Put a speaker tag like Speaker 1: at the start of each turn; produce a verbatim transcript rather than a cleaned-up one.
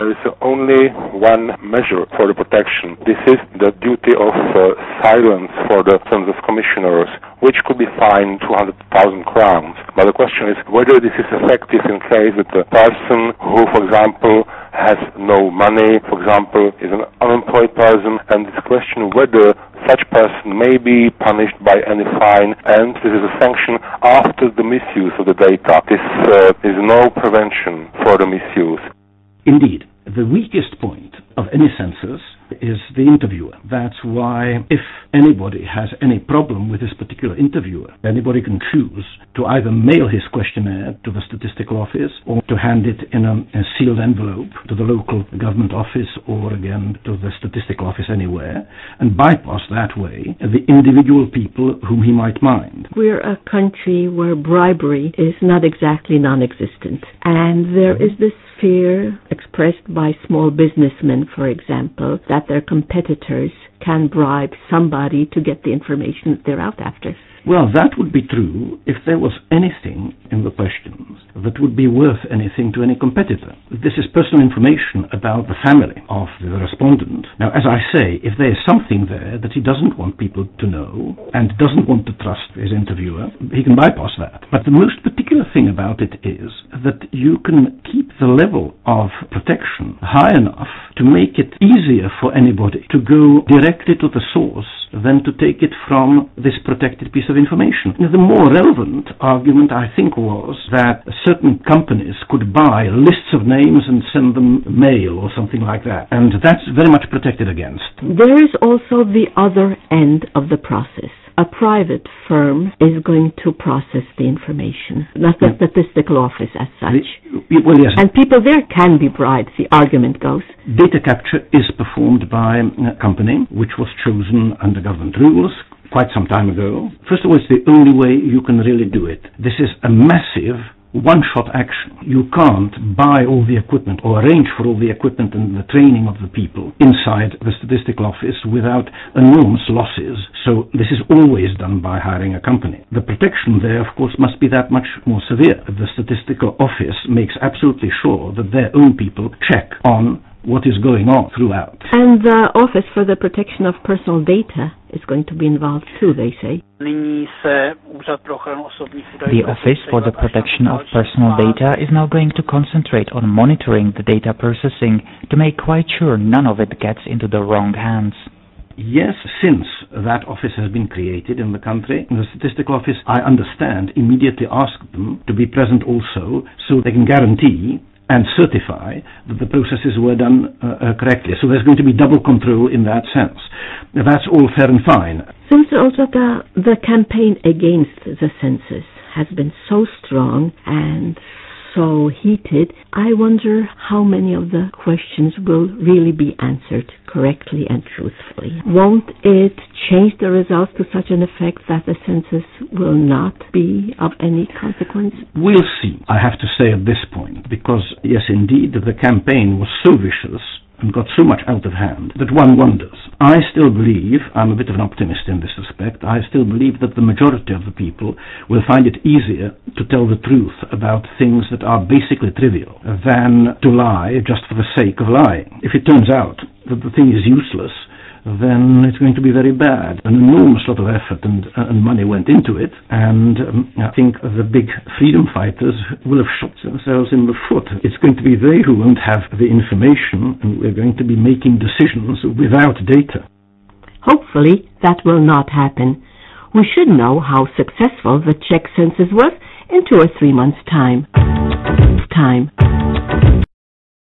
Speaker 1: There is only one measure for the protection. This is the duty of uh, silence for the census commissioners, which could be fined two hundred thousand crowns. But the question is whether this is effective in case that the person who, for example, has no money, for example, is an unemployed person, and this question whether such person may be punished by any fine, and this is a sanction after the misuse of the data. This uh, is no prevention for the misuse.
Speaker 2: Indeed, the weakest point of any census is the interviewer. That's why if anybody has any problem with this particular interviewer, anybody can choose to either mail his questionnaire to the statistical office or to hand it in a, a sealed envelope to the local government office or again to the statistical office anywhere and bypass that way the individual people whom he might mind.
Speaker 3: We're a country where bribery is not exactly non-existent, and there is this fear expressed by small businessmen, for example, that their competitors can bribe somebody to get the information that they're out after.
Speaker 2: Well, that would be true if there was anything in the questions that would be worth anything to any competitor. This is personal information about the family of the respondent. Now, as I say, if there is something there that he doesn't want people to know and doesn't want to trust his interviewer, he can bypass that. But the most particular thing about it is that you can keep the level of protection high enough to make it easier for anybody to go directly to the source than to take it from this protected piece of information. The more relevant argument, I think, was that certain companies could buy lists of names and send them mail or something like that, and that's very much protected against.
Speaker 3: There is also the other end of the process. A private firm is going to process the information, not the yeah. statistical office as such.
Speaker 2: The, well, yes.
Speaker 3: And people there can be bribed, the argument goes.
Speaker 2: Data capture is performed by a company which was chosen under government rules quite some time ago. First of all, it's the only way you can really do it. This is a massive one-shot action. You can't buy all the equipment or arrange for all the equipment and the training of the people inside the statistical office without enormous losses. So this is always done by hiring a company. The protection there, of course, must be that much more severe. The statistical office makes absolutely sure that their own people check on what is going on throughout.
Speaker 3: And the Office for the Protection of Personal Data is going to be involved too, they say.
Speaker 4: The Office for the Protection of Personal Data is now going to concentrate on monitoring the data processing to make quite sure none of it gets into the wrong hands.
Speaker 2: Yes, since that office has been created in the country, the statistical office, I understand, immediately asked them to be present also so they can guarantee and certify that the processes were done uh, uh, correctly. So there's going to be double control in that sense. Now, that's all fair and fine.
Speaker 3: Since also the, the campaign against the census has been so strong and so heated, I wonder how many of the questions will really be answered correctly and truthfully. Won't it change the results to such an effect that the census will not be of any consequence?
Speaker 2: We'll see, I have to say at this point, because yes, indeed, the campaign was so vicious and got so much out of hand that one wonders. I still believe, I'm a bit of an optimist in this respect, I still believe that the majority of the people will find it easier to tell the truth about things that are basically trivial than to lie just for the sake of lying. If it turns out that the thing is useless, then it's going to be very bad. An enormous lot of effort and, uh, and money went into it, and um, I think the big freedom fighters will have shot themselves in the foot. It's going to be they who won't have the information, and we're going to be making decisions without data.
Speaker 3: Hopefully that will not happen. We should know how successful the Czech census was in two or three months' time. Time.